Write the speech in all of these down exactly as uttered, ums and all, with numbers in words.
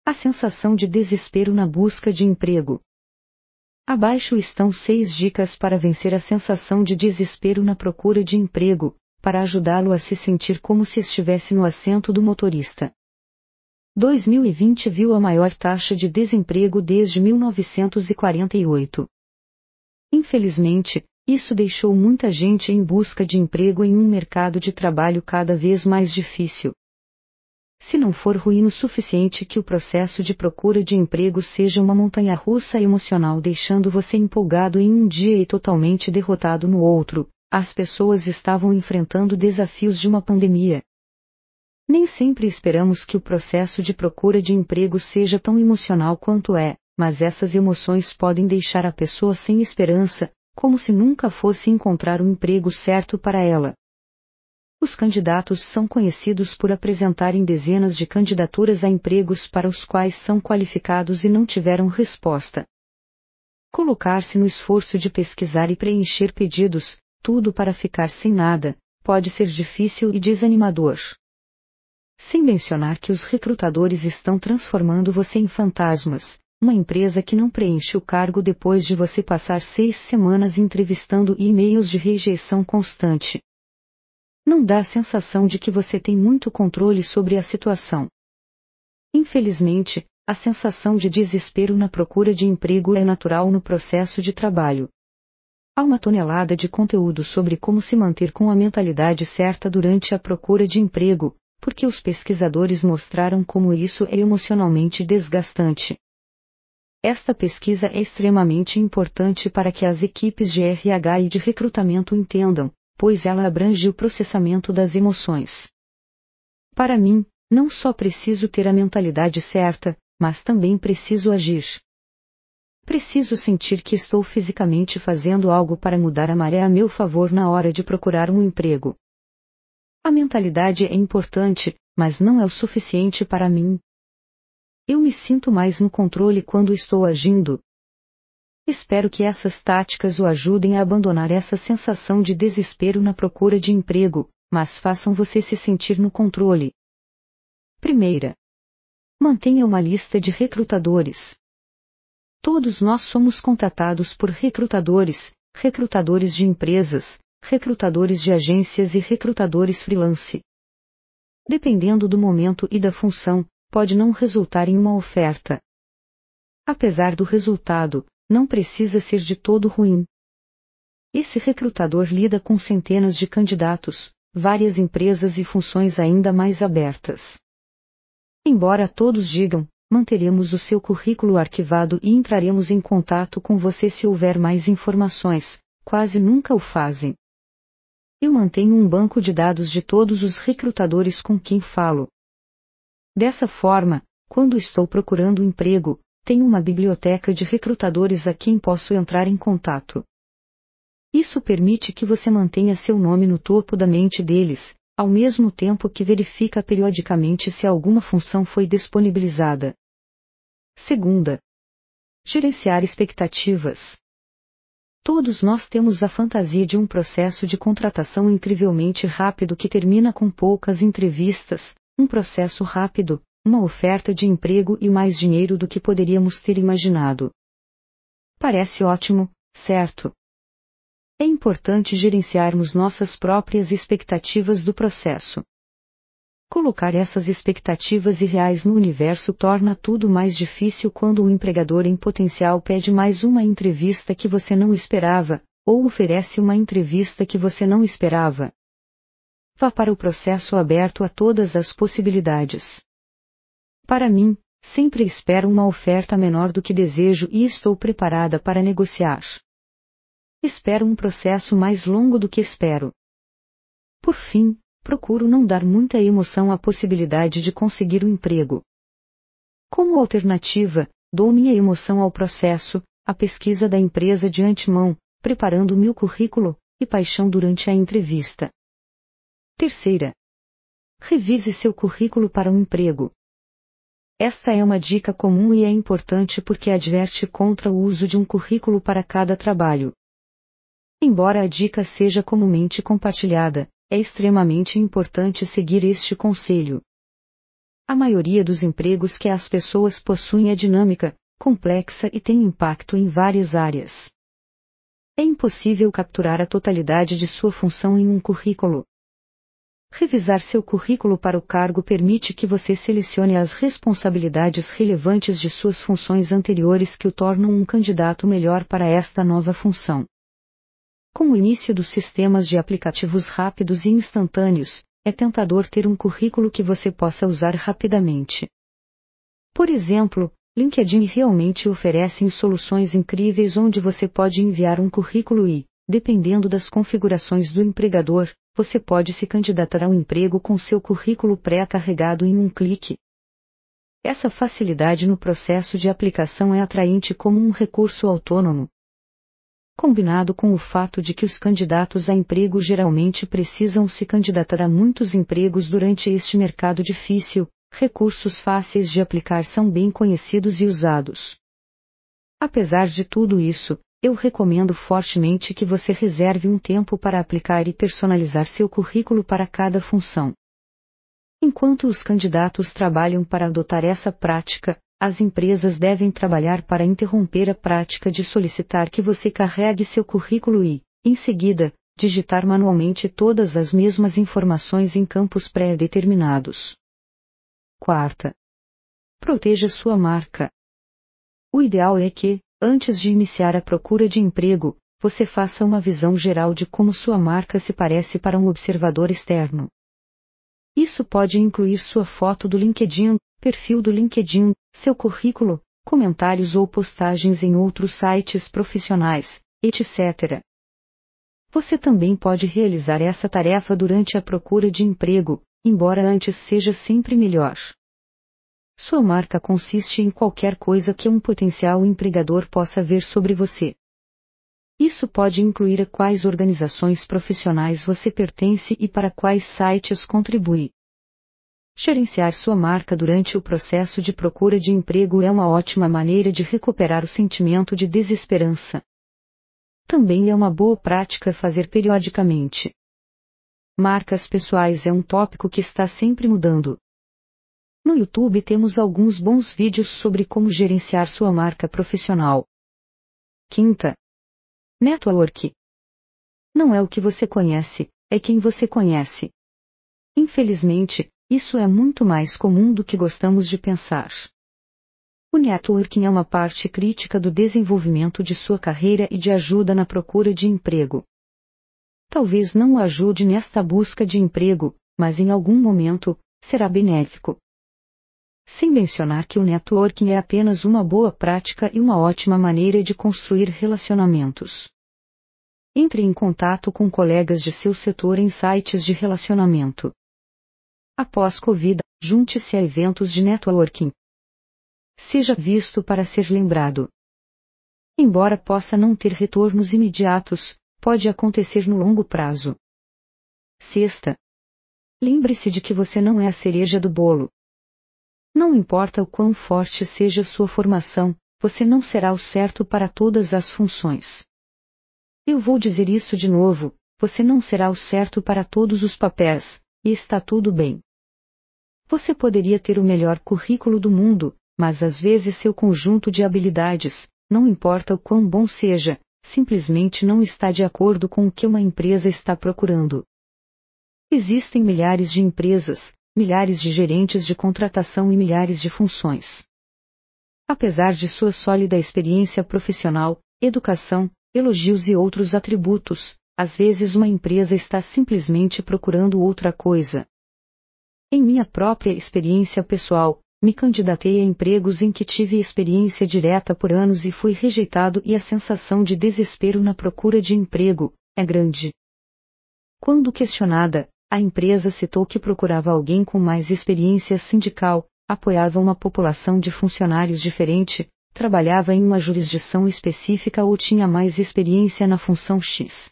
A sensação de desespero na busca de emprego. Abaixo estão seis dicas para vencer a sensação de desespero na procura de emprego, para ajudá-lo a se sentir como se estivesse no assento do motorista. dois mil e vinte viu a maior taxa de desemprego desde mil novecentos e quarenta e oito. Infelizmente, isso deixou muita gente em busca de emprego em um mercado de trabalho cada vez mais difícil. Se não for ruim o suficiente que o processo de procura de emprego seja uma montanha-russa emocional deixando você empolgado em um dia e totalmente derrotado no outro, as pessoas estavam enfrentando desafios de uma pandemia. Nem sempre esperamos que o processo de procura de emprego seja tão emocional quanto é, mas essas emoções podem deixar a pessoa sem esperança, como se nunca fosse encontrar o emprego certo para ela. Os candidatos são conhecidos por apresentarem dezenas de candidaturas a empregos para os quais são qualificados e não tiveram resposta. Colocar-se no esforço de pesquisar e preencher pedidos, tudo para ficar sem nada, pode ser difícil e desanimador. Sem mencionar que os recrutadores estão transformando você em fantasmas, uma empresa que não preenche o cargo depois de você passar seis semanas entrevistando e e-mails de rejeição constante. Não dá a sensação de que você tem muito controle sobre a situação. Infelizmente, a sensação de desespero na procura de emprego é natural no processo de trabalho. Há uma tonelada de conteúdo sobre como se manter com a mentalidade certa durante a procura de emprego, porque os pesquisadores mostraram como isso é emocionalmente desgastante. Esta pesquisa é extremamente importante para que as equipes de R H e de recrutamento entendam, pois ela abrange o processamento das emoções. Para mim, não só preciso ter a mentalidade certa, mas também preciso agir. Preciso sentir que estou fisicamente fazendo algo para mudar a maré a meu favor na hora de procurar um emprego. A mentalidade é importante, mas não é o suficiente para mim. Eu me sinto mais no controle quando estou agindo. Espero que essas táticas o ajudem a abandonar essa sensação de desespero na procura de emprego, mas façam você se sentir no controle. Primeira. Mantenha uma lista de recrutadores. Todos nós somos contatados por recrutadores, recrutadores de empresas, recrutadores de agências e recrutadores freelance. Dependendo do momento e da função, pode não resultar em uma oferta. Apesar do resultado, não precisa ser de todo ruim. Esse recrutador lida com centenas de candidatos, várias empresas e funções ainda mais abertas. Embora todos digam, manteremos o seu currículo arquivado e entraremos em contato com você se houver mais informações, quase nunca o fazem. Eu mantenho um banco de dados de todos os recrutadores com quem falo. Dessa forma, quando estou procurando emprego, tenho uma biblioteca de recrutadores a quem posso entrar em contato. Isso permite que você mantenha seu nome no topo da mente deles, ao mesmo tempo que verifica periodicamente se alguma função foi disponibilizada. Segunda. Gerenciar expectativas. Todos nós temos a fantasia de um processo de contratação incrivelmente rápido que termina com poucas entrevistas, um processo rápido, uma oferta de emprego e mais dinheiro do que poderíamos ter imaginado. Parece ótimo, certo? É importante gerenciarmos nossas próprias expectativas do processo. Colocar essas expectativas irreais no universo torna tudo mais difícil quando o empregador em potencial pede mais uma entrevista que você não esperava, ou oferece uma entrevista que você não esperava. Vá para o processo aberto a todas as possibilidades. Para mim, sempre espero uma oferta menor do que desejo e estou preparada para negociar. Espero um processo mais longo do que espero. Por fim, procuro não dar muita emoção à possibilidade de conseguir um emprego. Como alternativa, dou minha emoção ao processo, à pesquisa da empresa de antemão, preparando meu currículo, e paixão durante a entrevista. Terceira. Revise seu currículo para um emprego. Esta é uma dica comum e é importante porque adverte contra o uso de um currículo para cada trabalho. Embora a dica seja comumente compartilhada, é extremamente importante seguir este conselho. A maioria dos empregos que as pessoas possuem é dinâmica, complexa e tem impacto em várias áreas. É impossível capturar a totalidade de sua função em um currículo. Revisar seu currículo para o cargo permite que você selecione as responsabilidades relevantes de suas funções anteriores que o tornam um candidato melhor para esta nova função. Com o início dos sistemas de aplicativos rápidos e instantâneos, é tentador ter um currículo que você possa usar rapidamente. Por exemplo, LinkedIn realmente oferece soluções incríveis onde você pode enviar um currículo e, dependendo das configurações do empregador, você pode se candidatar ao emprego com seu currículo pré-carregado em um clique. Essa facilidade no processo de aplicação é atraente como um recurso autônomo. Combinado com o fato de que os candidatos a emprego geralmente precisam se candidatar a muitos empregos durante este mercado difícil, recursos fáceis de aplicar são bem conhecidos e usados. Apesar de tudo isso, eu recomendo fortemente que você reserve um tempo para aplicar e personalizar seu currículo para cada função. Enquanto os candidatos trabalham para adotar essa prática, as empresas devem trabalhar para interromper a prática de solicitar que você carregue seu currículo e, em seguida, digitar manualmente todas as mesmas informações em campos pré-determinados. Quarta. Proteja sua marca. O ideal é que, antes de iniciar a procura de emprego, você faça uma visão geral de como sua marca se parece para um observador externo. Isso pode incluir sua foto do LinkedIn, perfil do LinkedIn, seu currículo, comentários ou postagens em outros sites profissionais, etcétera. Você também pode realizar essa tarefa durante a procura de emprego, embora antes seja sempre melhor. Sua marca consiste em qualquer coisa que um potencial empregador possa ver sobre você. Isso pode incluir a quais organizações profissionais você pertence e para quais sites contribui. Gerenciar sua marca durante o processo de procura de emprego é uma ótima maneira de recuperar o sentimento de desesperança. Também é uma boa prática fazer periodicamente. Marcas pessoais é um tópico que está sempre mudando. No YouTube temos alguns bons vídeos sobre como gerenciar sua marca profissional. Quinta. Network. Não é o que você conhece, é quem você conhece. Infelizmente, isso é muito mais comum do que gostamos de pensar. O networking é uma parte crítica do desenvolvimento de sua carreira e de ajuda na procura de emprego. Talvez não o ajude nesta busca de emprego, mas em algum momento, será benéfico. Sem mencionar que o networking é apenas uma boa prática e uma ótima maneira de construir relacionamentos. Entre em contato com colegas de seu setor em sites de relacionamento. Após Covid, junte-se a eventos de networking. Seja visto para ser lembrado. Embora possa não ter retornos imediatos, pode acontecer no longo prazo. Sexta. Lembre-se de que você não é a cereja do bolo. Não importa o quão forte seja sua formação, você não será o certo para todas as funções. Eu vou dizer isso de novo, você não será o certo para todos os papéis, e está tudo bem. Você poderia ter o melhor currículo do mundo, mas às vezes seu conjunto de habilidades, não importa o quão bom seja, simplesmente não está de acordo com o que uma empresa está procurando. Existem milhares de empresas, milhares de gerentes de contratação e milhares de funções. Apesar de sua sólida experiência profissional, educação, elogios e outros atributos, às vezes uma empresa está simplesmente procurando outra coisa. Em minha própria experiência pessoal, me candidatei a empregos em que tive experiência direta por anos e fui rejeitado e a sensação de desespero na procura de emprego é grande. Quando questionada, a empresa citou que procurava alguém com mais experiência sindical, apoiava uma população de funcionários diferente, trabalhava em uma jurisdição específica ou tinha mais experiência na função X.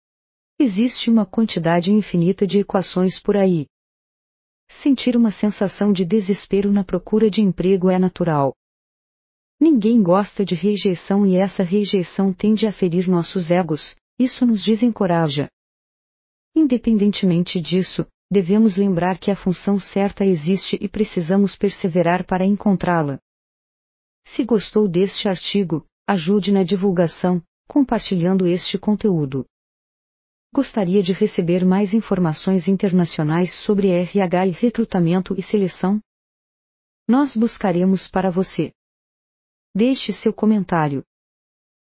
Existe uma quantidade infinita de equações por aí. Sentir uma sensação de desespero na procura de emprego é natural. Ninguém gosta de rejeição e essa rejeição tende a ferir nossos egos, isso nos desencoraja. Independentemente disso, devemos lembrar que a função certa existe e precisamos perseverar para encontrá-la. Se gostou deste artigo, ajude na divulgação, compartilhando este conteúdo. Gostaria de receber mais informações internacionais sobre R H e recrutamento e seleção? Nós buscaremos para você. Deixe seu comentário.